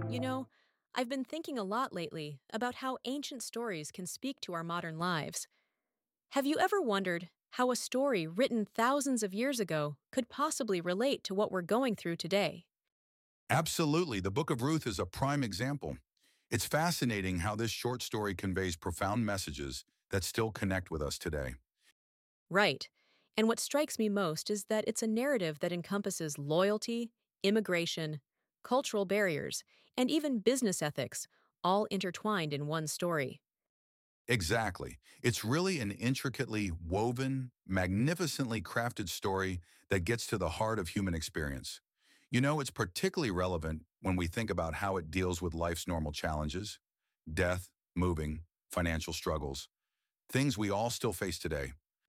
You know, I've been thinking a lot lately about how ancient stories can speak to our modern lives. Have you ever wondered how a story written thousands of years ago could possibly relate to what we're going through today? Absolutely. The Book of Ruth is a prime example. It's fascinating how this short story conveys profound messages that still connect with us today. Right. And what strikes me most is that it's a narrative that encompasses loyalty, immigration, cultural barriers, and even business ethics, all intertwined in one story. Exactly. It's really an intricately woven, magnificently crafted story that gets to the heart of human experience. It's particularly relevant when we think about how it deals with life's normal challenges, death, moving, financial struggles, things we all still face today.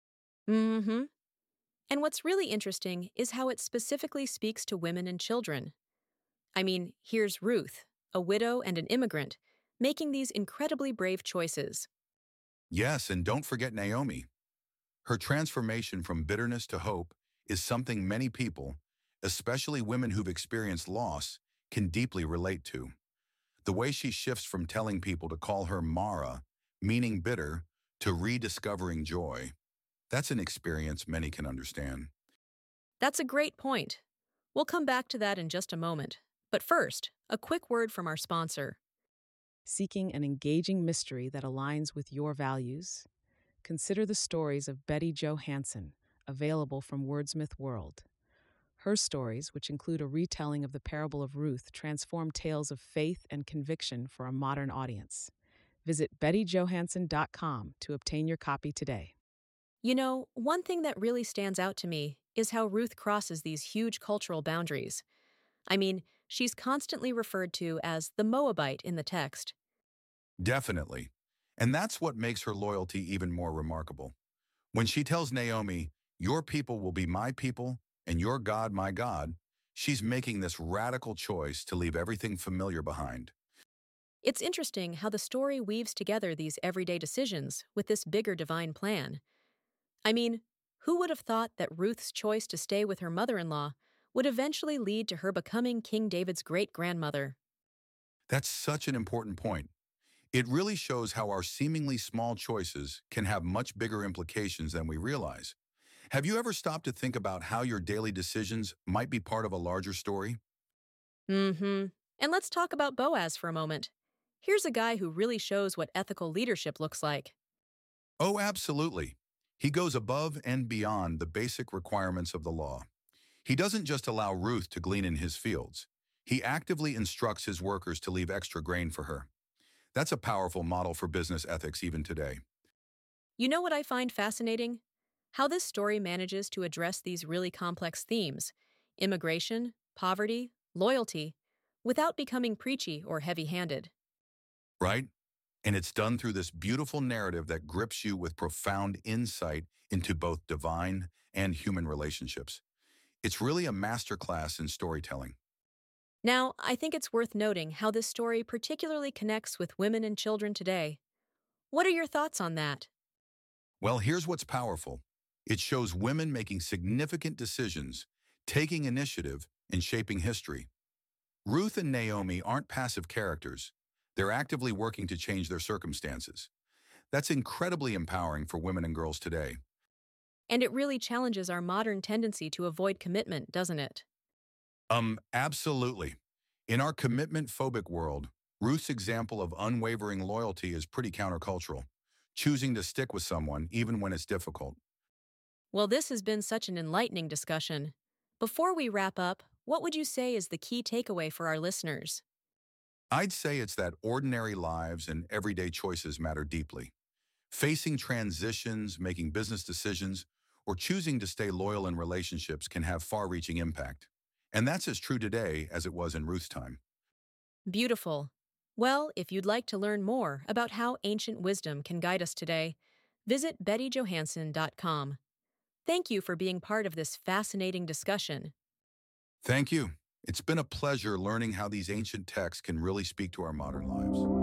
Mm hmm. And what's really interesting is how it specifically speaks to women and children. I mean, here's Ruth, a widow and an immigrant, making these incredibly brave choices. Yes, and don't forget Naomi. Her transformation from bitterness to hope is something many people, especially women who've experienced loss, can deeply relate to. The way she shifts from telling people to call her Mara, meaning bitter, to rediscovering joy, that's an experience many can understand. That's a great point. We'll come back to that in just a moment. But first, a quick word from our sponsor. Seeking an engaging mystery that aligns with your values? Consider the stories of Betty Jo Hansen, available from Wordsmith World. Her stories, which include a retelling of the parable of Ruth, transform tales of faith and conviction for a modern audience. Visit bettyjohansen.com to obtain your copy today. One thing that really stands out to me is how Ruth crosses these huge cultural boundaries. I mean, she's constantly referred to as the Moabite in the text. Definitely. And that's what makes her loyalty even more remarkable. When she tells Naomi, "Your people will be my people, and your God my God," she's making this radical choice to leave everything familiar behind. It's interesting how the story weaves together these everyday decisions with this bigger divine plan. I mean, who would have thought that Ruth's choice to stay with her mother in law would eventually lead to her becoming King David's great grandmother? That's such an important point. It really shows how our seemingly small choices can have much bigger implications than we realize. Have you ever stopped to think about how your daily decisions might be part of a larger story? Mm hmm. And let's talk about Boaz for a moment. Here's a guy who really shows what ethical leadership looks like. Oh, absolutely. He goes above and beyond the basic requirements of the law. He doesn't just allow Ruth to glean in his fields. He actively instructs his workers to leave extra grain for her. That's a powerful model for business ethics even today. You know what I find fascinating? How this story manages to address these really complex themes immigration, poverty, loyalty without becoming preachy or heavy handed. Right? And it's done through this beautiful narrative that grips you with profound insight into both divine and human relationships. It's really a masterclass in storytelling. Now, I think it's worth noting how this story particularly connects with women and children today. What are your thoughts on that? Well, here's what's powerful. It shows women making significant decisions, taking initiative, and shaping history. Ruth and Naomi aren't passive characters. They're actively working to change their circumstances. That's incredibly empowering for women and girls today. And it really challenges our modern tendency to avoid commitment, doesn't it? Absolutely. In our commitment-phobic world, Ruth's example of unwavering loyalty is pretty countercultural, choosing to stick with someone even when it's difficult. Well, this has been such an enlightening discussion. Before we wrap up, what would you say is the key takeaway for our listeners? I'd say it's that ordinary lives and everyday choices matter deeply. Facing transitions, making business decisions, or choosing to stay loyal in relationships can have far-reaching impact. And that's as true today as it was in Ruth's time. Beautiful. Well, if you'd like to learn more about how ancient wisdom can guide us today, visit bettyjohansen.com. Thank you for being part of this fascinating discussion. Thank you. It's been a pleasure learning how these ancient texts can really speak to our modern lives.